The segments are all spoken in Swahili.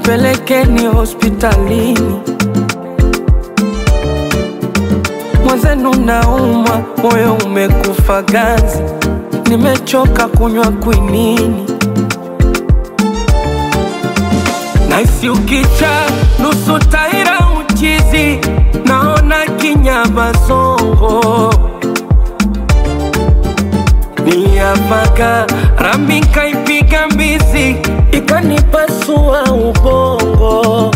nipelekeni hospitalini. Mwenzenu naumwa, moyo umekufa ganzi, nimechoka kunywa kwinini. Naisi ukicha nusu taira uchizi, naona kinyamazongo. Niliapaka rambi nkaipiga mbizi, ikanipasua ubongo.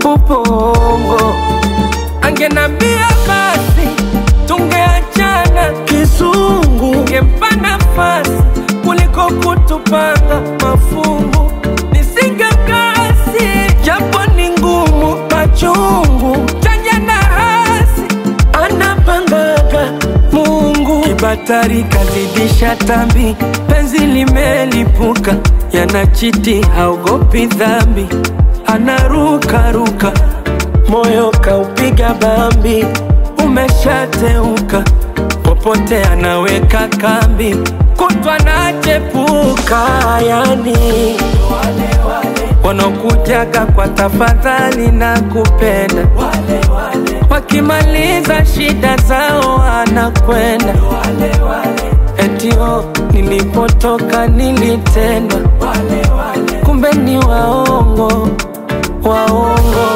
Angenambia basi tungeachana kizungu, ngempa nafasi kuliko kutupanga mafungu. Nisingekasi japo ni ngumu, machungu chanya na hasi anapangaga Mungu. Kibatari kazidisha tambi, penzi limelipuka, yanachiti haogopi dhambi, anaruka ruka, moyo kaupiga bambi. Umeshateuka, popote anaweka kambi, kutwa nachepuka. Yani wanokujaga kwa tafadhali na kupenda, wakimaliza shida zao anakwenda. Etio nilipotoka nilitendwa, kumbe ni waongo, waongo.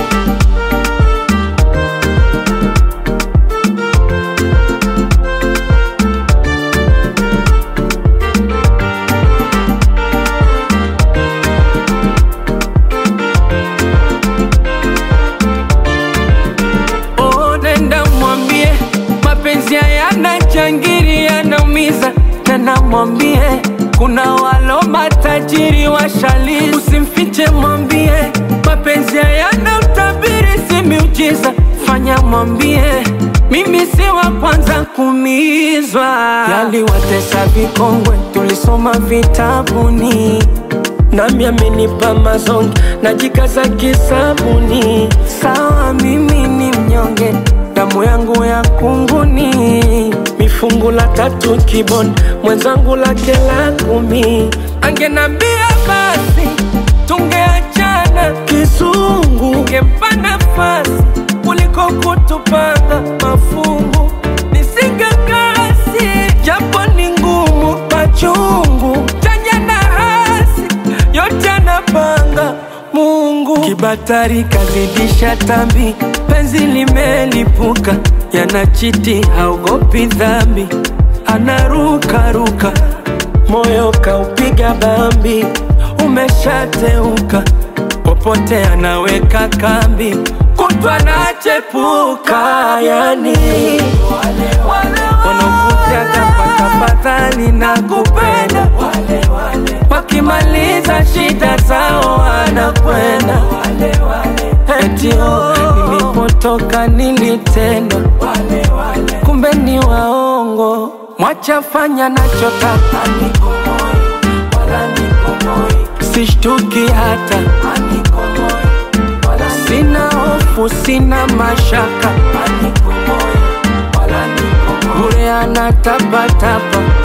Mapenzi hayana jangiri, yanaumiza. Tena mwambie kuna walo matajiri washalizi, usimfiche mwambie mapenzi hayana utabiri, si miujiza. Fanya mwambie mimi si wa kwanza kuumizwa. Yaliwatesa vikongwe tulisoma vitabuni, nami amenipa mazongi najikaza kisabuni. Sawa mimi ni mnyonge, damu yangu ya kunguni, mifungu la 3 kiboni, mwenzangu lake la 10. Angenambia basi tungeachana kizungu, ngempa nafasi kuliko kutupanga mafungu. Nisingekasi japo ni ngumu, machungu chanya na hasi yote anapanga Mungu. Kibatari kazidisha tambi, penzi limelipuka, yanachiti haogopi dhambi, anaruka ruka, moyo kaupiga bambi. Umeshateuka, popote anaweka kambi, kutwa nachepuka. Yani wanokujaga kwa tafadhali na kupenda, wakimaliza shida zao anakwenda. Etio nilipotoka nilitendwa, kumbe ni waongo. Mwacha fanya nachotaka, sishtuki hata, sina hofu sina mashaka, bure anatapatapa.